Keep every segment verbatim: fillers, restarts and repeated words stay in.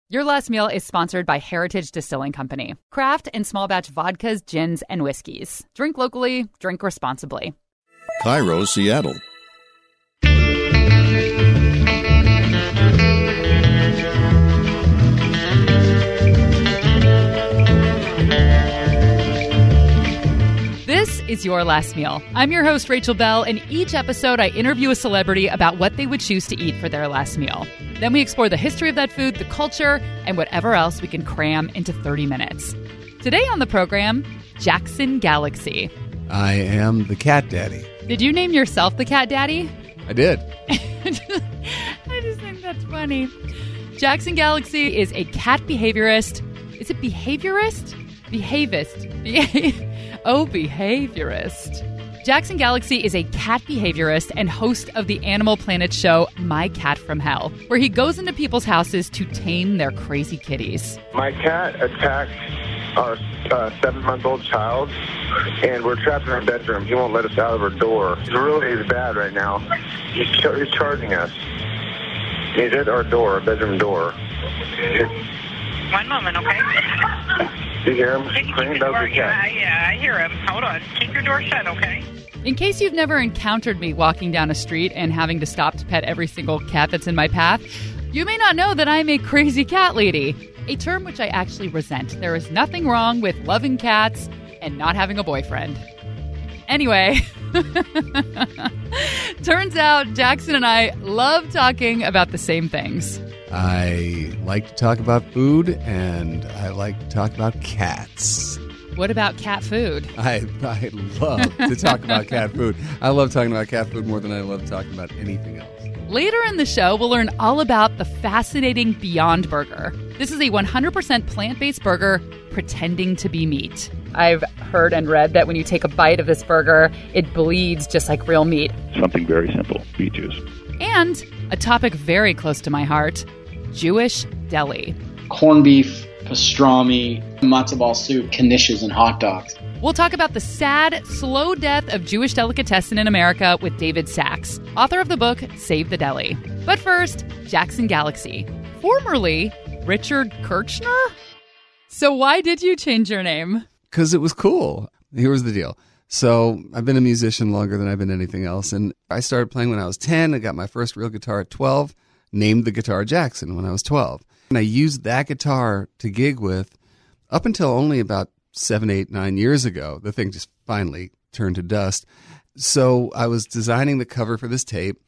Your Last Meal is sponsored by Heritage Distilling Company. Craft and small batch vodkas, gins, and whiskeys. Drink locally, drink responsibly. Cairo, Seattle. This is Your Last Meal. I'm your host, Rachel Bell, and each episode I interview a celebrity about what they would choose to eat for their last meal. Then we explore the history of that food, the culture, and whatever else we can cram into thirty minutes. Today on the program, Jackson Galaxy. I am the cat daddy. Did you name yourself the cat daddy? I did. I just think that's funny. Jackson Galaxy is a cat behaviorist. Is it behaviorist? Behavist. Behav- oh, behaviorist. Jackson Galaxy is a cat behaviorist and host of the Animal Planet show My Cat from Hell, where he goes into people's houses to tame their crazy kitties. My cat attacked our uh, seven-month-old child, and we're trapped in our bedroom. He won't let us out of our door. He's really bad right now. He's, ch- he's charging us. He's at our door, our bedroom door. It's, One moment, okay? you hear him Can you keep scream? your That was door? the cat. Yeah, yeah, I hear him. Hold on. Keep your door shut, okay? In case you've never encountered me walking down a street and having to stop to pet every single cat that's in my path, you may not know that I'm a crazy cat lady, a term which I actually resent. There is nothing wrong with loving cats and not having a boyfriend. Anyway, turns out Jackson and I love talking about the same things. I like to talk about food, and I like to talk about cats. What about cat food? I I love to talk about cat food. I love talking about cat food more than I love talking about anything else. Later in the show, we'll learn all about the fascinating Beyond Burger. This is a one hundred percent plant-based burger pretending to be meat. I've heard and read that when you take a bite of this burger, it bleeds just like real meat. Something very simple, beet juice. And a topic very close to my heart, Jewish deli. Corned beef, pastrami, matzo ball soup, knishes, and hot dogs. We'll talk about the sad, slow death of Jewish delicatessen in America with David Sachs, author of the book Save the Deli. But first, Jackson Galaxy, formerly Richard Kirchner? So why did you change your name? Because it was cool. Here was the deal. So I've been a musician longer than I've been anything else, and I started playing when I was ten. I got my first real guitar at twelve, named the guitar Jackson when I was twelve. And I used that guitar to gig with up until only about seven, eight, nine years ago. The thing just finally turned to dust. So I was designing the cover for this tape,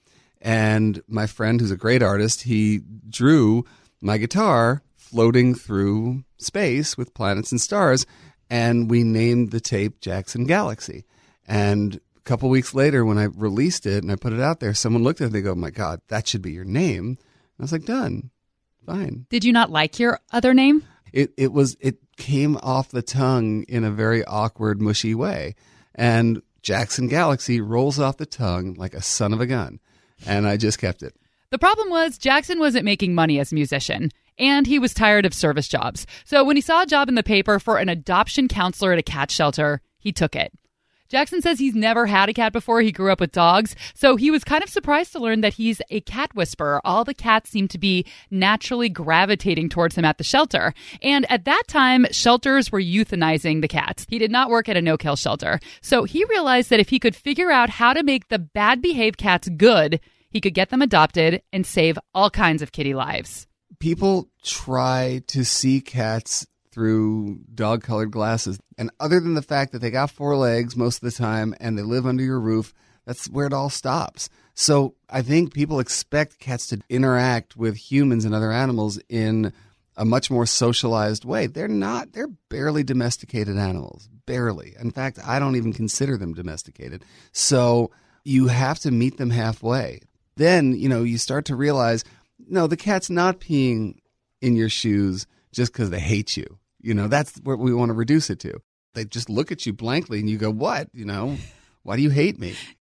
and my friend, who's a great artist, he drew my guitar floating through space with planets and stars, and we named the tape Jackson Galaxy. And a couple weeks later, when I released it and I put it out there, someone looked at it and they go, "My God, that should be your name." And I was like, done. Fine. Did you not like your other name? It it was it came off the tongue in a very awkward, mushy way. And Jackson Galaxy rolls off the tongue like a son of a gun. And I just kept it. The problem was Jackson wasn't making money as a musician, and he was tired of service jobs. So when he saw a job in the paper for an adoption counselor at a cat shelter, he took it. Jackson says he's never had a cat before. He grew up with dogs, so he was kind of surprised to learn that he's a cat whisperer. All the cats seem to be naturally gravitating towards him at the shelter. And at that time, shelters were euthanizing the cats. He did not work at a no-kill shelter. So he realized that if he could figure out how to make the bad-behaved cats good, he could get them adopted and save all kinds of kitty lives. People try to see cats through dog-colored glasses. And other than the fact that they got four legs most of the time and they live under your roof, that's where it all stops. So I think people expect cats to interact with humans and other animals in a much more socialized way. They're not. They're barely domesticated animals. Barely. In fact, I don't even consider them domesticated. So you have to meet them halfway. Then, you know, you start to realize, no, the cat's not peeing in your shoes just because they hate you. You know, that's what we want to reduce it to. They just look at you blankly and you go, what? You know, why do you hate me?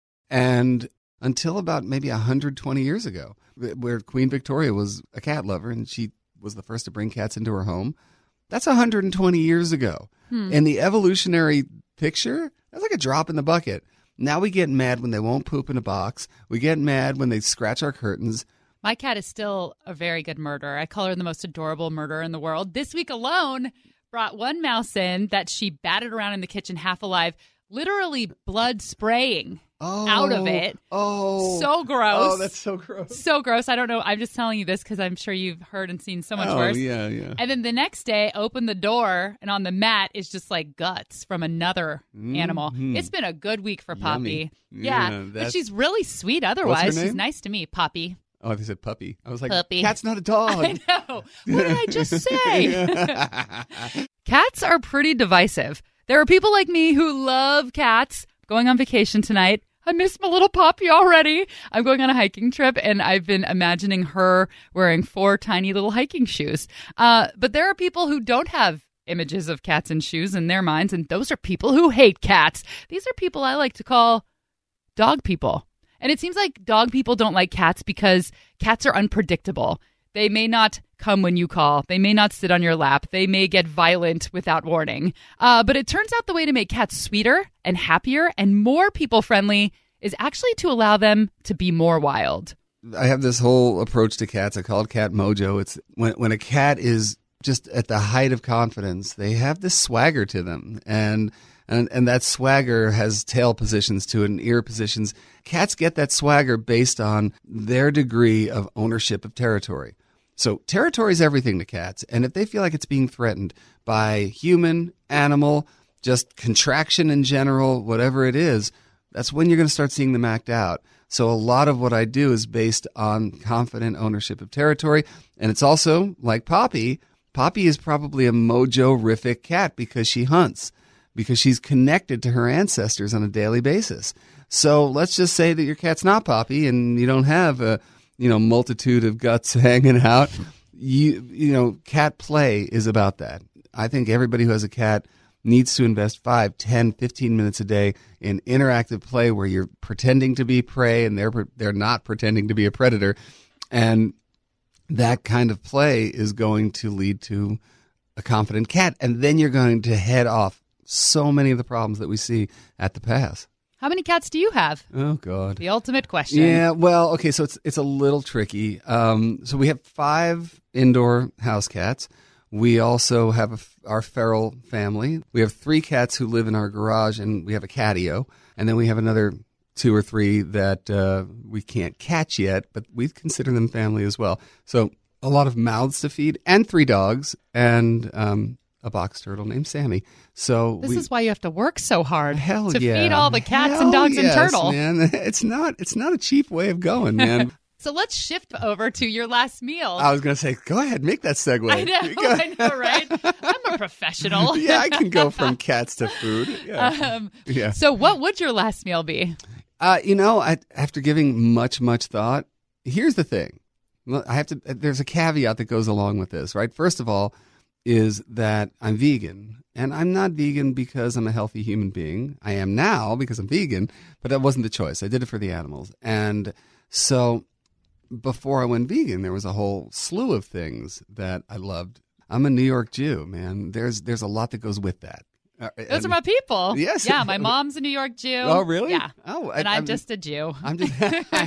And until about maybe one hundred twenty years ago, where Queen Victoria was a cat lover and she was the first to bring cats into her home, that's one hundred twenty years ago. Hmm. In the evolutionary picture, that's like a drop in the bucket. Now we get mad when they won't poop in a box. We get mad when they scratch our curtains. My cat is still a very good murderer. I call her the most adorable murderer in the world. This week alone, brought one mouse in that she batted around in the kitchen half alive, literally blood spraying oh, out of it. Oh. So gross. Oh, that's so gross. So gross. I don't know. I'm just telling you this because I'm sure you've heard and seen so much oh, worse. yeah, yeah. And then the next day, open the door, and on the mat is just like guts from another Mm-hmm. animal. It's been a good week for Poppy. Yummy. Yeah. Yeah, but that's- she's really sweet otherwise. What's her She's name? nice to me, Poppy. Oh, they said puppy. I was like, Puppy. cat's not a dog. I know. What did I just say? Cats are pretty divisive. There are people like me who love cats. Going on vacation tonight. I miss my little Poppy already. I'm going on a hiking trip, and I've been imagining her wearing four tiny little hiking shoes. Uh, but there are people who don't have images of cats in shoes in their minds, and those are people who hate cats. These are people I like to call dog people. And it seems like dog people don't like cats because cats are unpredictable. They may not come when you call. They may not sit on your lap. They may get violent without warning. Uh, but it turns out the way to make cats sweeter and happier and more people-friendly is actually to allow them to be more wild. I have this whole approach to cats. I call it cat mojo. It's when when a cat is just at the height of confidence, they have this swagger to them. And and and that swagger has tail positions to it and ear positions. Cats get that swagger based on their degree of ownership of territory. So territory is everything to cats. And if they feel like it's being threatened by human, animal, just contraction in general, whatever it is, that's when you're going to start seeing them act out. So a lot of what I do is based on confident ownership of territory. And it's also like Poppy. Poppy is probably a mojo-rific cat because she hunts, because she's connected to her ancestors on a daily basis. So let's just say that your cat's not Poppy and you don't have a you know multitude of guts hanging out. You you know, cat play is about that. I think everybody who has a cat needs to invest five, ten, fifteen minutes a day in interactive play where you're pretending to be prey and they're they're not pretending to be a predator. And that kind of play is going to lead to a confident cat. And then you're going to head off so many of the problems that we see at the pass. How many cats do you have? Oh, God. The ultimate question. Yeah, well, okay, so it's it's a little tricky. Um, so we have five indoor house cats. We also have a, our feral family. We have three cats who live in our garage, and we have a catio. And then we have another two or three that uh, we can't catch yet, but we consider them family as well. So a lot of mouths to feed, and three dogs, and um, a box turtle named Sammy. So This we, is why you have to work so hard hell to yeah. feed all the cats Hell and dogs yes, and turtle. Man. It's not, it's not a cheap way of going, man. So let's shift over to your last meal. I was going to say, go ahead, make that segue. I know, I know, right? I'm a professional. Yeah, I can go from cats to food. Yeah. Um, yeah. So what would your last meal be? Uh, you know, I, after giving much, much thought, here's the thing. Well, I have to. There's a caveat that goes along with this, right? First of all, is that I'm vegan, and I'm not vegan because I'm a healthy human being. I am now because I'm vegan, but that wasn't the choice. I did it for the animals, and so before I went vegan, there was a whole slew of things that I loved. I'm a New York Jew, man. There's there's a lot that goes with that. Uh, Those and- are my people. Yes. Yeah, my mom's a New York Jew. Oh, really? Yeah. Oh, I, and I'm, I'm just a Jew. I'm just.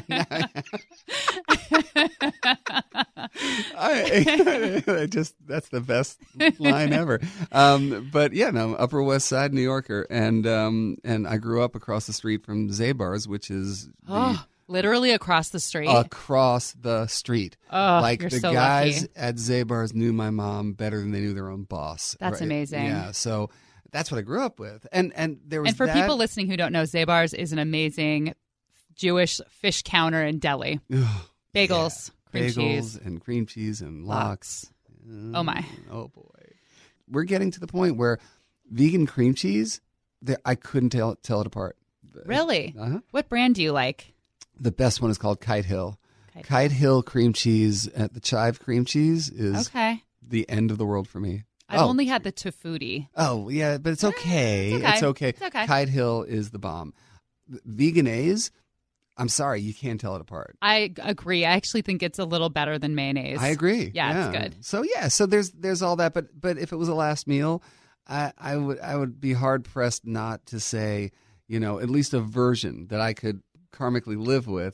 I, I just that's the best line ever. Um, but yeah, no, Upper West Side New Yorker, and um, and I grew up across the street from Zabar's, which is the, Oh, literally across the street. across the street. Oh, like you're the so guys lucky. at Zabar's knew my mom better than they knew their own boss. That's amazing. Yeah, so that's what I grew up with, and and there was And for that- people listening who don't know, Zabar's is an amazing Jewish fish counter in Delhi. Bagels, cream bagels cheese. and cream cheese and lox. Oh, my. Oh boy, we're getting to the point where vegan cream cheese, there- I couldn't tell tell it apart. Really? Uh-huh. What brand do you like? The best one is called Kite Hill. Kite Kite Hill cream cheese at the chive cream cheese is Okay. the end of the world for me. I've oh. only had the Tofudi. Oh, yeah, but it's okay. it's okay. It's okay. It's okay. Kite Hill is the bomb. Veganese, I'm sorry, you can't tell it apart. I agree. I actually think it's a little better than mayonnaise. I agree. Yeah, it's good. So yeah, so there's there's all that, but but if it was a last meal, I, I would I would be hard pressed not to say, you know, at least a version that I could karmically live with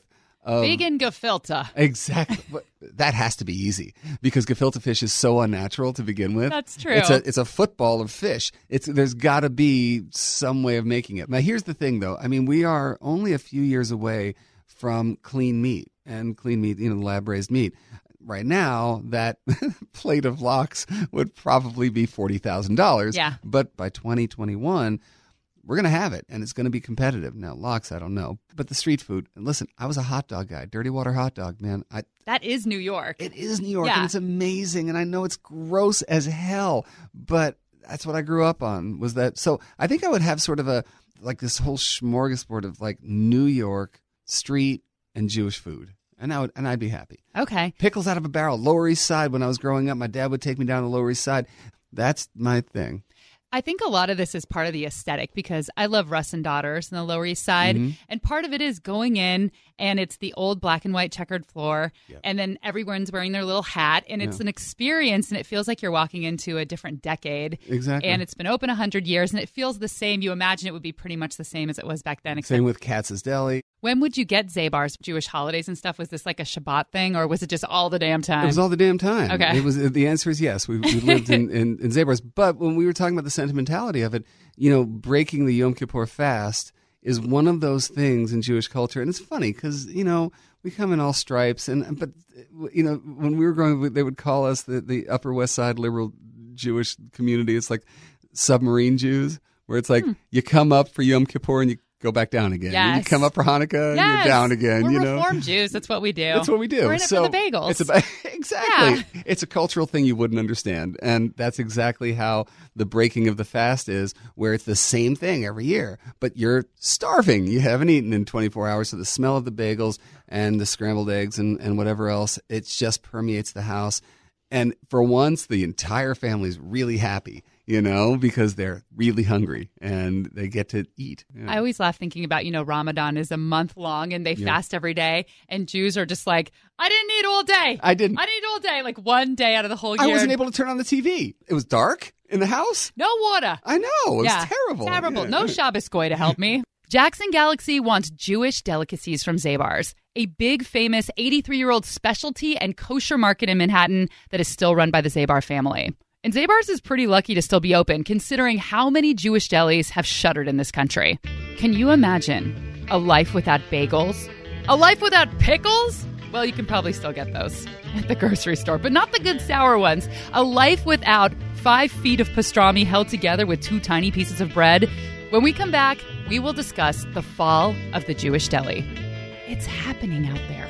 Um, Vegan gefilte. Exactly. But that has to be easy because gefilte fish is so unnatural to begin with. That's true. It's a it's a football of fish. It's there's got to be some way of making it. Now here's the thing, though. I mean, we are only a few years away from clean meat and clean meat, you know, lab raised meat. Right now, that plate of lox would probably be forty thousand dollars. Yeah. But by twenty twenty-one, we're going to have it, and it's going to be competitive. Now, lox, I don't know. But the street food, and listen, I was a hot dog guy, Dirty Water hot dog, man. I, That is New York. it is New York, Yeah. and it's amazing, and I know it's gross as hell, but that's what I grew up on, was that. So I think I would have sort of a, like this whole smorgasbord of like New York street and Jewish food. And I would, and I'd be happy. Okay. Pickles out of a barrel. Lower East Side. When I was growing up, my dad would take me down the Lower East Side. That's my thing. I think a lot of this is part of the aesthetic because I love Russ and Daughters in the Lower East Side. Mm-hmm. And part of it is going in and it's the old black and white checkered floor. Yep. And then everyone's wearing their little hat. And it's Yeah. an experience and it feels like you're walking into a different decade. Exactly. And it's been open one hundred years and it feels the same. You imagine it would be pretty much the same as it was back then. Except Same with Katz's Deli. when would you get Zabar's Jewish holidays and stuff? Was this like a Shabbat thing or was it just all the damn time? It was all the damn time. Okay. It was. The answer is yes. We, we lived in, in, in Zabar's. But when we were talking about the sentimentality of it, you know, breaking the Yom Kippur fast is one of those things in Jewish culture. And it's funny because, you know, we come in all stripes. and But, you know, when we were growing up, they would call us the, the Upper West Side liberal Jewish community. It's like submarine Jews, where it's like Hmm. you come up for Yom Kippur and you go back down again. Yes. You come up for Hanukkah and Yes. you're down again. We're you know, Reform Jews. That's what we do. that's what we do. We're in it so for the bagels. It's about, exactly. It's a cultural thing you wouldn't understand. And that's exactly how the breaking of the fast is, where it's the same thing every year. But you're starving. You haven't eaten in twenty-four hours. So the smell of the bagels and the scrambled eggs and, and whatever else, it just permeates the house. And for once, the entire family's really happy, you know, because they're really hungry and they get to eat. Yeah. I always laugh thinking about, you know, Ramadan is a month long and they Yeah. fast every day. And Jews are just like, I didn't eat all day. I didn't. I didn't eat all day. Like one day out of the whole year. I wasn't able to turn on the T V. It was dark in the house. No water. I know. It was yeah. terrible. Terrible. Yeah. No Shabbos goy to help me. Jackson Galaxy wants Jewish delicacies from Zabar's, a big, famous eighty-three-year-old specialty and kosher market in Manhattan that is still run by the Zabar family. And Zabar's is pretty lucky to still be open, considering how many Jewish delis have shuttered in this country. Can you imagine a life without bagels? A life without pickles? Well, you can probably still get those at the grocery store, but not the good sour ones. A life without five feet of pastrami held together with two tiny pieces of bread. When we come back, we will discuss the fall of the Jewish deli. It's happening out there.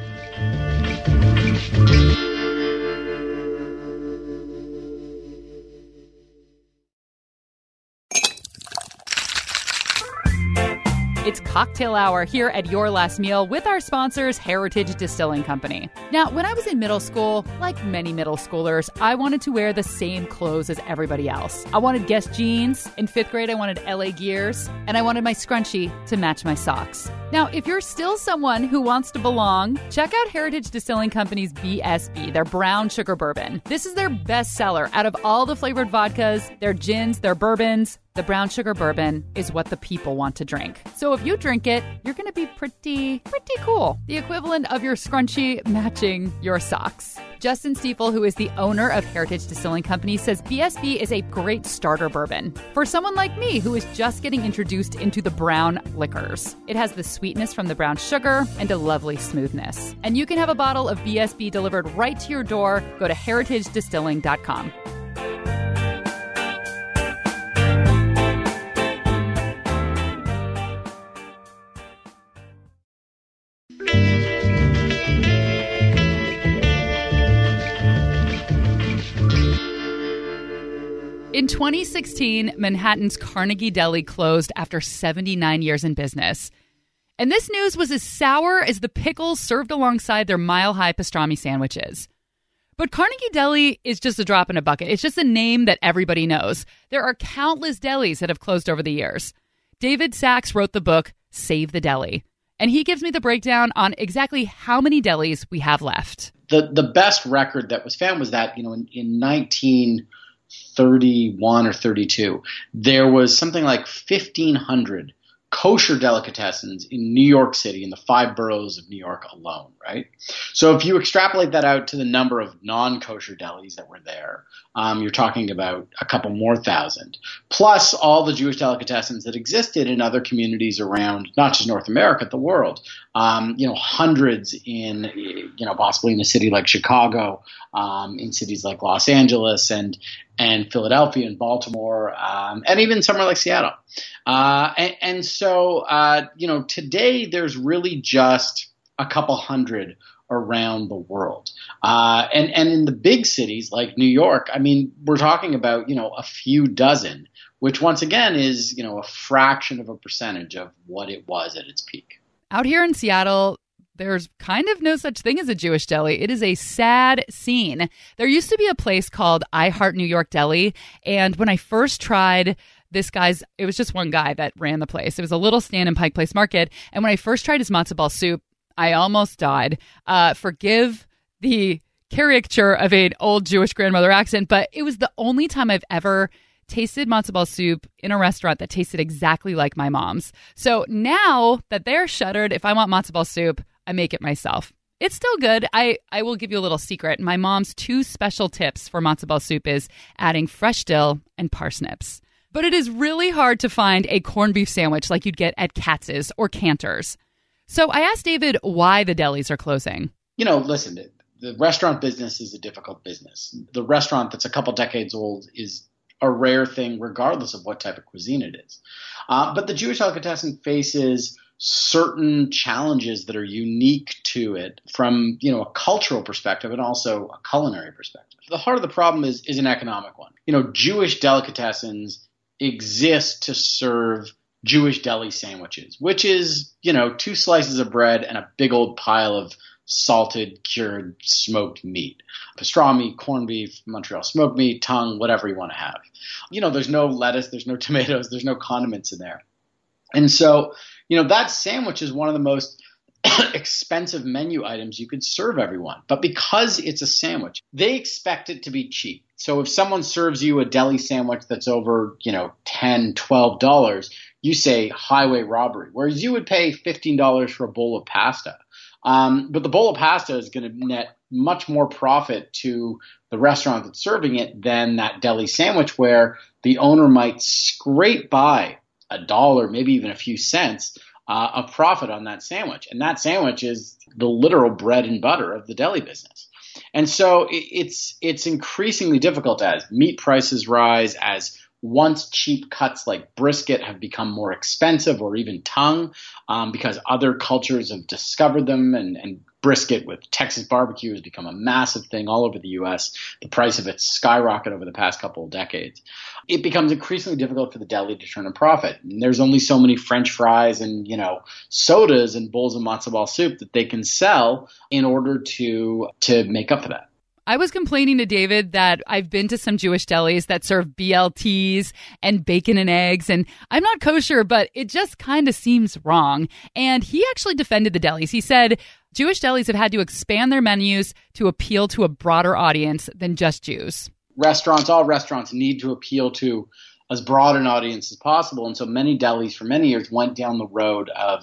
It's cocktail hour here at Your Last Meal with our sponsors, Heritage Distilling Company. Now, when I was in middle school, like many middle schoolers, I wanted to wear the same clothes as everybody else. I wanted Guess jeans. In fifth grade, I wanted L A Gears. And I wanted my scrunchie to match my socks. Now, if you're still someone who wants to belong, check out Heritage Distilling Company's B S B, their brown sugar bourbon. This is their best seller. Out of all the flavored vodkas, their gins, their bourbons, the brown sugar bourbon is what the people want to drink. So if you drink it, you're going to be pretty, pretty cool. The equivalent of your scrunchie matching your socks. Justin Stiefel, who is the owner of Heritage Distilling Company, says B S B is a great starter bourbon for someone like me who is just getting introduced into the brown liquors. It has the sweetness from the brown sugar and a lovely smoothness. And you can have a bottle of B S B delivered right to your door. Go to heritage distilling dot com. In twenty sixteen, Manhattan's Carnegie Deli closed after seventy-nine years in business. And this news was as sour as the pickles served alongside their mile-high pastrami sandwiches. But Carnegie Deli is just a drop in a bucket. It's just a name that everybody knows. There are countless delis that have closed over the years. David Sachs wrote the book, Save the Deli. And he gives me the breakdown on exactly how many delis we have left. The the best record that was found was that, you know, in, in nineteen thirty-one or thirty-two, there was something like fifteen hundred kosher delicatessens in New York City, in the five boroughs of New York alone, right? So if you extrapolate that out to the number of non-kosher delis that were there, um, you're talking about a couple more thousand, plus all the Jewish delicatessens that existed in other communities around, not just North America, the world. Um, you know, hundreds in, you know, possibly in a city like Chicago, um, in cities like Los Angeles and and Philadelphia and Baltimore, um, and even somewhere like Seattle. Uh, and, and so, uh, you know, today there's really just a couple hundred around the world. Uh, and, and in the big cities like New York, I mean, we're talking about, you know, a few dozen, which once again is, you know, a fraction of a percentage of what it was at its peak. Out here in Seattle, there's kind of no such thing as a Jewish deli. It is a sad scene. There used to be a place called I Heart New York Deli. And when I first tried this guy's, it was just one guy that ran the place. It was a little stand in Pike Place Market. And when I first tried his matzo ball soup, I almost died. Uh, forgive the caricature of an old Jewish grandmother accent, but it was the only time I've ever tasted matzo ball soup in a restaurant that tasted exactly like my mom's. So now that they're shuttered, if I want matzo ball soup, I make it myself. It's still good. I, I will give you a little secret. My mom's two special tips for matzo ball soup is adding fresh dill and parsnips. But it is really hard to find a corned beef sandwich like you'd get at Katz's or Cantor's. So I asked David why the delis are closing. You know, listen, the restaurant business is a difficult business. The restaurant that's a couple decades old is a rare thing regardless of what type of cuisine it is. Uh, but the Jewish delicatessen faces certain challenges that are unique to it from, you know, a cultural perspective and also a culinary perspective. The heart of the problem is, is an economic one. You know, Jewish delicatessens exist to serve Jewish deli sandwiches, which is, you know, two slices of bread and a big old pile of salted, cured, smoked meat. Pastrami, corned beef, Montreal smoked meat, tongue, whatever you want to have. You know, there's no lettuce, there's no tomatoes, there's no condiments in there. And so, you know, that sandwich is one of the most expensive menu items you could serve everyone. But because it's a sandwich, they expect it to be cheap. So if someone serves you a deli sandwich that's over, you know, ten dollars, twelve dollars, you say highway robbery, whereas you would pay fifteen dollars for a bowl of pasta. Um, but the bowl of pasta is going to net much more profit to the restaurant that's serving it than that deli sandwich, where the owner might scrape by a dollar, maybe even a few cents uh, of profit on that sandwich. And that sandwich is the literal bread and butter of the deli business. And so it, it's it's increasingly difficult as meat prices rise, as once cheap cuts like brisket have become more expensive, or even tongue, um, because other cultures have discovered them, and, and brisket with Texas barbecue has become a massive thing all over the U S. The price of it skyrocketed over the past couple of decades. It becomes increasingly difficult for the deli to turn a profit. And there's only so many French fries and, you know, sodas and bowls of matzo ball soup that they can sell in order to to make up for that. I was complaining to David that I've been to some Jewish delis that serve B L Ts and bacon and eggs, and I'm not kosher, but it just kind of seems wrong. And he actually defended the delis. He said Jewish delis have had to expand their menus to appeal to a broader audience than just Jews. Restaurants, all restaurants need to appeal to as broad an audience as possible. And so many delis for many years went down the road of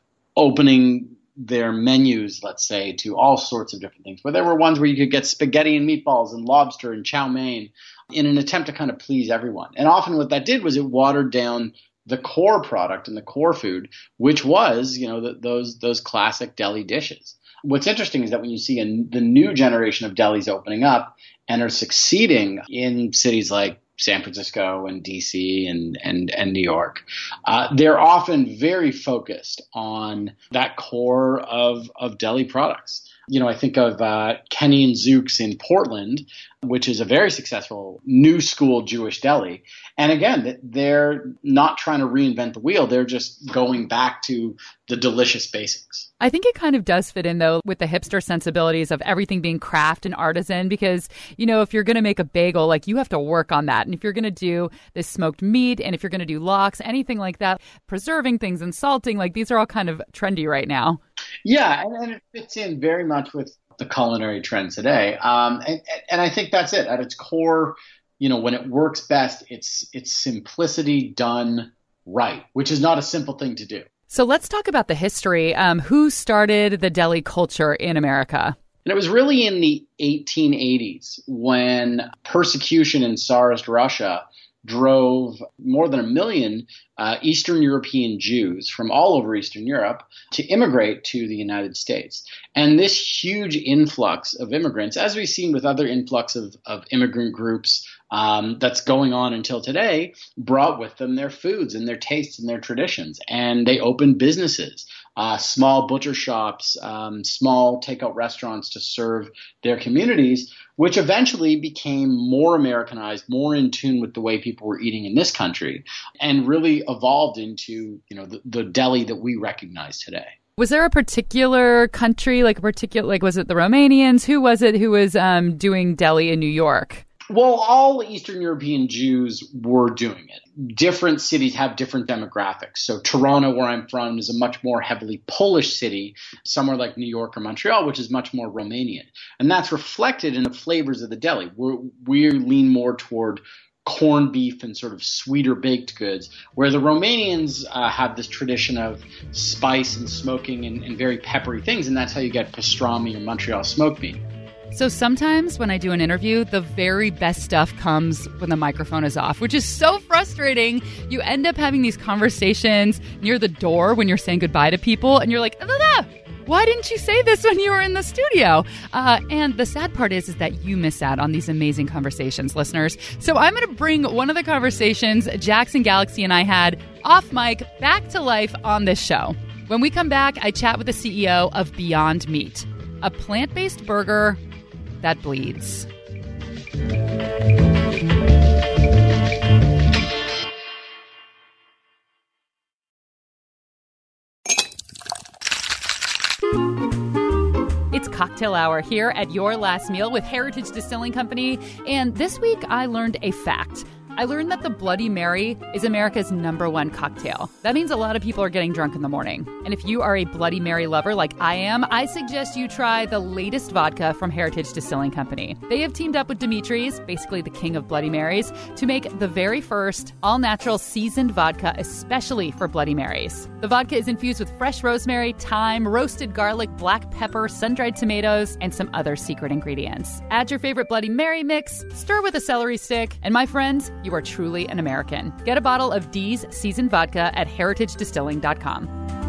opening their menus, let's say, to all sorts of different things. But there were ones where you could get spaghetti and meatballs and lobster and chow mein in an attempt to kind of please everyone. And often what that did was it watered down the core product and the core food, which was, you know, the, those those classic deli dishes. What's interesting is that when you see a, the new generation of delis opening up and are succeeding in cities like San Francisco and D C and and, and New York, uh, they're often very focused on that core of, of deli products. You know, I think of uh, Kenny and Zook's in Portland, which is a very successful new school Jewish deli. And again, they're not trying to reinvent the wheel. They're just going back to the delicious basics. I think it kind of does fit in, though, with the hipster sensibilities of everything being craft and artisan, because, you know, if you're going to make a bagel, like, you have to work on that. And if you're going to do this smoked meat, and if you're going to do lox, anything like that, preserving things and salting, like, these are all kind of trendy right now. Yeah, and, and it fits in very much with the culinary trends today. Um, and, and I think that's it. At its core, you know, when it works best, it's it's simplicity done right, which is not a simple thing to do. So let's talk about the history. Um, who started the deli culture in America? And it was really in the eighteen eighties when persecution in Tsarist Russia drove more than a million uh, Eastern European Jews from all over Eastern Europe to immigrate to the United States. And this huge influx of immigrants, as we've seen with other influx of, of immigrant groups um, that's going on until today, brought with them their foods and their tastes and their traditions. And they opened businesses, uh, small butcher shops, um, small takeout restaurants to serve their communities, which eventually became more Americanized, more in tune with the way people were eating in this country, and really evolved into, you know, the, the deli that we recognize today. Was there a particular country, like a particular, like was it the Romanians? Who was it who was um, doing deli in New York? Well, all Eastern European Jews were doing it. Different cities have different demographics. So Toronto, where I'm from, is a much more heavily Polish city, somewhere like New York or Montreal, which is much more Romanian. And that's reflected in the flavors of the deli. We're, we lean more toward corned beef and sort of sweeter baked goods, where the Romanians uh, have this tradition of spice and smoking and, and very peppery things, and that's how you get pastrami or Montreal smoked meat. So sometimes when I do an interview, the very best stuff comes when the microphone is off, which is so frustrating. You end up having these conversations near the door when you're saying goodbye to people, and you're like, ah, ah, why didn't you say this when you were in the studio? Uh, and the sad part is, is that you miss out on these amazing conversations, listeners. So I'm going to bring one of the conversations Jackson Galaxy and I had off mic back to life on this show. When we come back, I chat with the C E O of Beyond Meat, a plant-based burger that bleeds. It's cocktail hour here at Your Last Meal with Heritage Distilling Company, and this week I learned a fact. I learned that the Bloody Mary is America's number one cocktail. That means a lot of people are getting drunk in the morning. And if you are a Bloody Mary lover like I am, I suggest you try the latest vodka from Heritage Distilling Company. They have teamed up with Dimitri's, basically the king of Bloody Marys, to make the very first all-natural seasoned vodka especially for Bloody Marys. The vodka is infused with fresh rosemary, thyme, roasted garlic, black pepper, sun-dried tomatoes, and some other secret ingredients. Add your favorite Bloody Mary mix, stir with a celery stick, and my friends, you are truly an American. Get a bottle of D's seasoned vodka at heritage distilling dot com.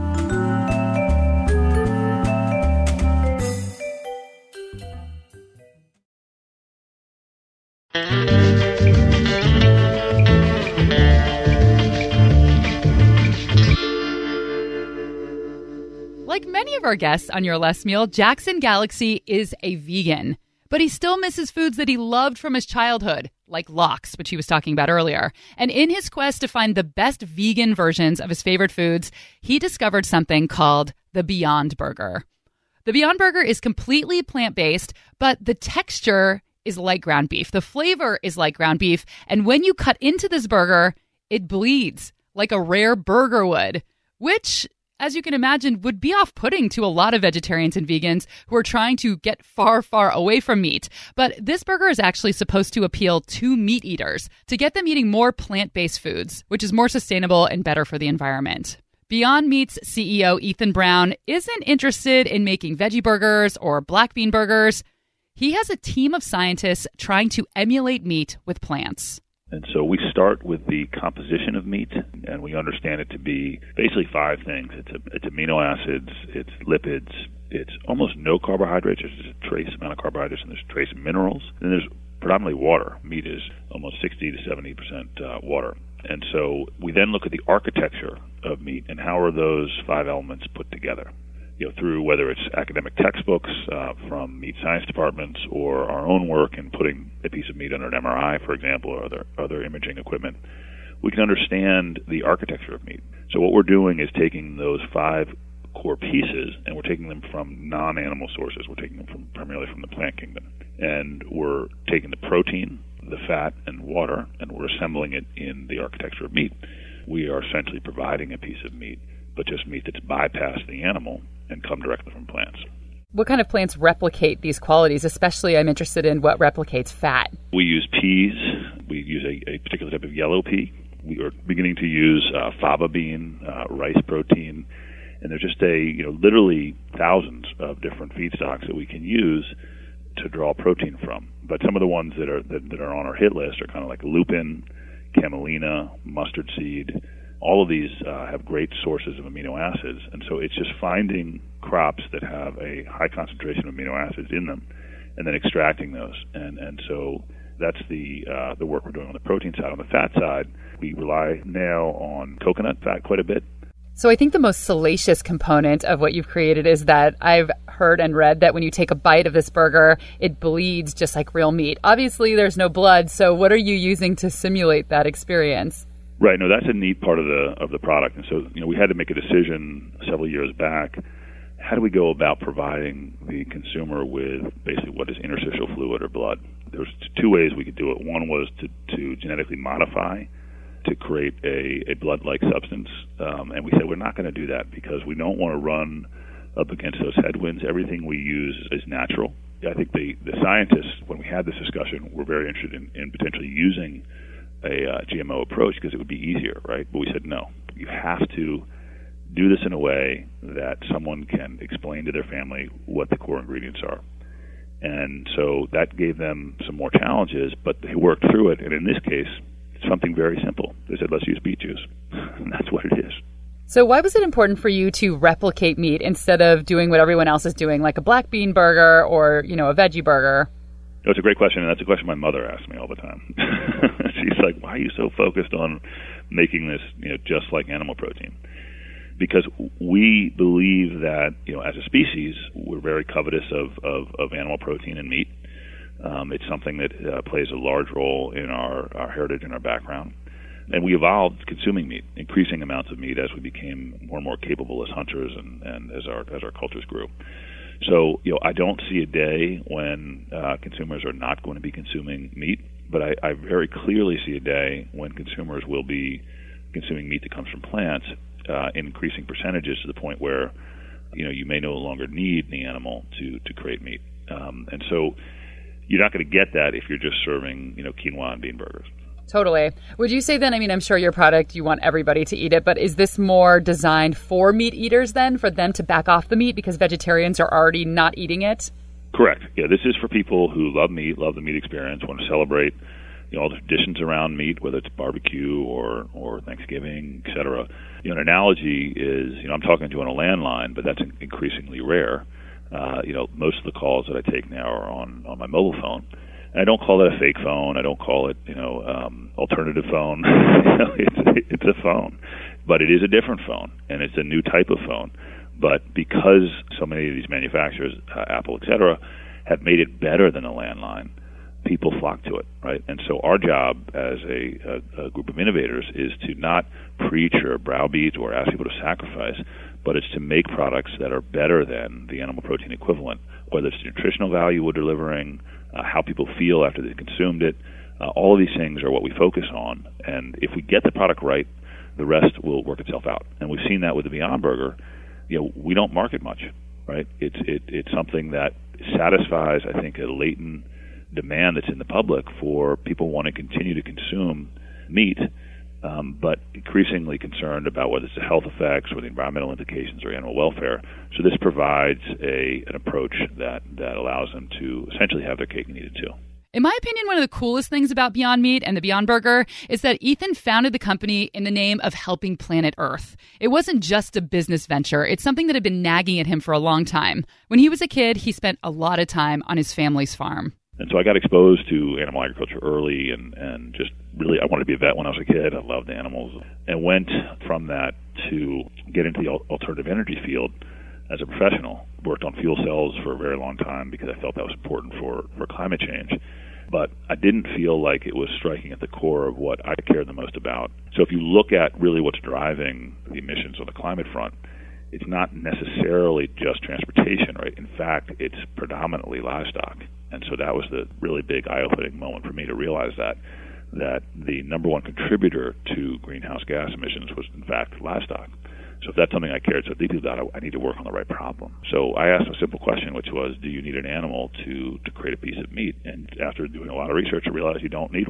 Like many of our guests on Your Last Meal, Jackson Galaxy is a vegan. But he still misses foods that he loved from his childhood, like lox, which he was talking about earlier. And in his quest to find the best vegan versions of his favorite foods, he discovered something called the Beyond Burger. The Beyond Burger is completely plant-based, but the texture is like ground beef. The flavor is like ground beef. And when you cut into this burger, it bleeds like a rare burger would, which, as you can imagine, would be off-putting to a lot of vegetarians and vegans who are trying to get far, far away from meat. But this burger is actually supposed to appeal to meat eaters, to get them eating more plant-based foods, which is more sustainable and better for the environment. Beyond Meat's C E O, Ethan Brown, isn't interested in making veggie burgers or black bean burgers. He has a team of scientists trying to emulate meat with plants. And so we start with the composition of meat, and we understand it to be basically five things. It's, a, it's amino acids, it's lipids, it's almost no carbohydrates. There's just a trace amount of carbohydrates, and there's trace minerals. And there's predominantly water. Meat is almost sixty to seventy percent uh, water. And so we then look at the architecture of meat and how are those five elements put together. You know, through whether it's academic textbooks uh, from meat science departments or our own work in putting a piece of meat under an M R I, for example, or other other imaging equipment, we can understand the architecture of meat. So what we're doing is taking those five core pieces and we're taking them from non-animal sources. We're taking them from primarily from the plant kingdom, and we're taking the protein, the fat, and water, and we're assembling it in the architecture of meat. We are essentially providing a piece of meat, but just meat that's bypassed the animal and come directly from plants. What kind of plants replicate these qualities? Especially, I'm interested in what replicates fat. We use peas. We use a, a particular type of yellow pea, We are beginning to use uh, fava bean, uh, rice protein, and there's just a, you know, literally thousands of different feedstocks that we can use to draw protein from. But some of the ones that are that, that are on our hit list are kind of like lupin, camelina, mustard seed. All of these uh, have great sources of amino acids, and so it's just finding crops that have a high concentration of amino acids in them, and then extracting those. And and so that's the uh, the work we're doing on the protein side. On the fat side, we rely now on coconut fat quite a bit. So I think the most salacious component of what you've created is that I've heard and read that when you take a bite of this burger, it bleeds just like real meat. Obviously, there's no blood, so what are you using to simulate that experience? Right. No, that's a neat part of the of the product. And so, you know, we had to make a decision several years back. How do we go about providing the consumer with basically what is interstitial fluid or blood? There's two ways we could do it. One was to, to genetically modify to create a, a blood-like substance. Um, and we said we're not going to do that because we don't want to run up against those headwinds. Everything we use is natural. I think the, the scientists, when we had this discussion, were very interested in, in potentially using a uh, G M O approach because it would be easier, right? But we said, no, you have to do this in a way that someone can explain to their family what the core ingredients are. And so that gave them some more challenges, but they worked through it. And in this case, it's something very simple. They said, let's use beet juice. And that's what it is. So why was it important for you to replicate meat instead of doing what everyone else is doing, like a black bean burger or, you know, a veggie burger? Oh, it's a great question, and that's a question my mother asks me all the time. She's like, why are you so focused on making this, you know, just like animal protein? Because we believe that, you know, as a species, we're very covetous of, of, of animal protein and meat. Um, it's something that uh, plays a large role in our, our heritage and our background. And we evolved consuming meat, increasing amounts of meat as we became more and more capable as hunters and, and as our as our cultures grew. So, you know, I don't see a day when uh, consumers are not going to be consuming meat, but I, I very clearly see a day when consumers will be consuming meat that comes from plants uh, in increasing percentages to the point where, you know, you may no longer need the animal to, to create meat. Um, and so you're not going to get that if you're just serving, you know, quinoa and bean burgers. Totally. Would you say then, I mean, I'm sure your product, you want everybody to eat it, but is this more designed for meat eaters then, for them to back off the meat because vegetarians are already not eating it? Correct. Yeah, this is for people who love meat, love the meat experience, want to celebrate, you know, all the traditions around meat, whether it's barbecue or, or Thanksgiving, et cetera. You know, an analogy is, you know, I'm talking to you on a landline, but that's increasingly rare. Uh, you know, most of the calls that I take now are on, on my mobile phone. And I don't call that a fake phone. I don't call it, you know, um, alternative phone. you know, it's, it's a phone, but it is a different phone, and it's a new type of phone. But because so many of these manufacturers, uh, Apple, et cetera, have made it better than a landline, people flock to it, right? And so our job as a, a, a group of innovators is to not preach or browbeat or ask people to sacrifice, but it's to make products that are better than the animal protein equivalent, whether it's the nutritional value we're delivering, Uh, how people feel after they've consumed it. Uh, all of these things are what we focus on. And if we get the product right, the rest will work itself out. And we've seen that with the Beyond Burger. You know, we don't market much, right? It's it, it's something that satisfies, I think, a latent demand that's in the public for people wanting to continue to consume meat, um, but increasingly concerned about whether it's the health effects or the environmental implications or animal welfare. So this provides a an approach that, that allows them to essentially have their cake and eat it too. In my opinion, one of the coolest things about Beyond Meat and the Beyond Burger is that Ethan founded the company in the name of helping planet Earth. It wasn't just a business venture. It's something that had been nagging at him for a long time. When he was a kid, he spent a lot of time on his family's farm. And so I got exposed to animal agriculture early and, and just really, I wanted to be a vet when I was a kid. I loved animals. And went from that to get into the alternative energy field as a professional. Worked on fuel cells for a very long time because I felt that was important for, for climate change. But I didn't feel like it was striking at the core of what I cared the most about. So if you look at really what's driving the emissions on the climate front, it's not necessarily just transportation, right? In fact, it's predominantly livestock. And so that was the really big eye-opening moment for me to realize that, that the number one contributor to greenhouse gas emissions was, in fact, livestock. So if that's something I cared so deeply about, I need to work on the right problem. So I asked a simple question, which was, do you need an animal to, to create a piece of meat? And after doing a lot of research, I realized you don't need one.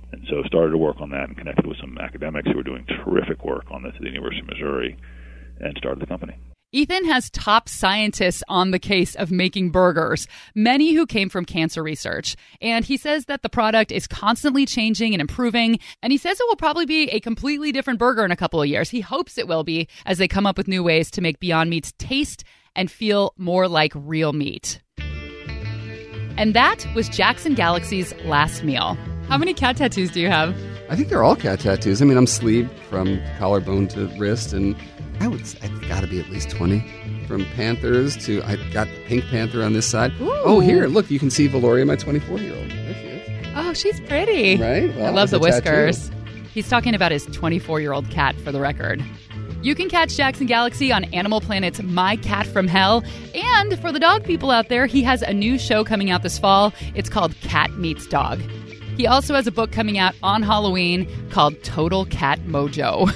And so started to work on that and connected with some academics who were doing terrific work on this at the University of Missouri and started the company. Ethan has top scientists on the case of making burgers, many who came from cancer research. And he says that the product is constantly changing and improving. And he says it will probably be a completely different burger in a couple of years. He hopes it will be as they come up with new ways to make Beyond Meats taste and feel more like real meat. And that was Jackson Galaxy's last meal. How many cat tattoos do you have? I think they're all cat tattoos. I mean, I'm sleeved from collarbone to wrist, and I would, I've got to be at least twenty. From panthers to, I've got the pink panther on this side. Ooh. Oh, here, look, you can see Valoria, my twenty-four-year-old. There she is. Oh, she's pretty. Right? Well, I love the it's a tattoo. whiskers. He's talking about his twenty-four-year-old cat, for the record. You can catch Jackson Galaxy on Animal Planet's My Cat from Hell. And for the dog people out there, he has a new show coming out this fall. It's called Cat Meets Dog. He also has a book coming out on Halloween called Total Cat Mojo.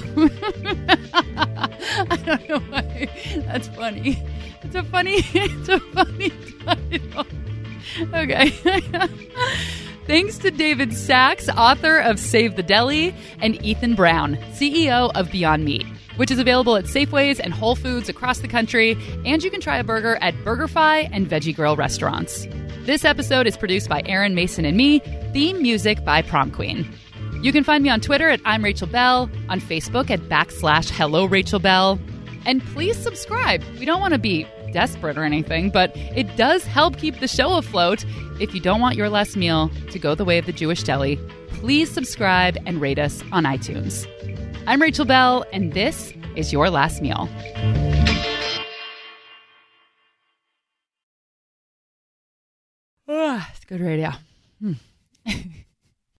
I don't know why. That's funny. It's a funny, it's a funny title. Okay. Thanks to David Sachs, author of Save the Deli, and Ethan Brown, C E O of Beyond Meat, which is available at Safeways and Whole Foods across the country, and you can try a burger at BurgerFi and Veggie Grill restaurants. This episode is produced by Aaron Mason and me, theme music by Prom Queen. You can find me on Twitter at I'm Rachel Bell, on Facebook at backslash Hello Rachel Bell, and please subscribe. We don't want to be desperate or anything, but it does help keep the show afloat. If you don't want your last meal to go the way of the Jewish deli, please subscribe and rate us on iTunes. I'm Rachel Bell, and this is Your Last Meal. Oh, it's good radio. Hmm.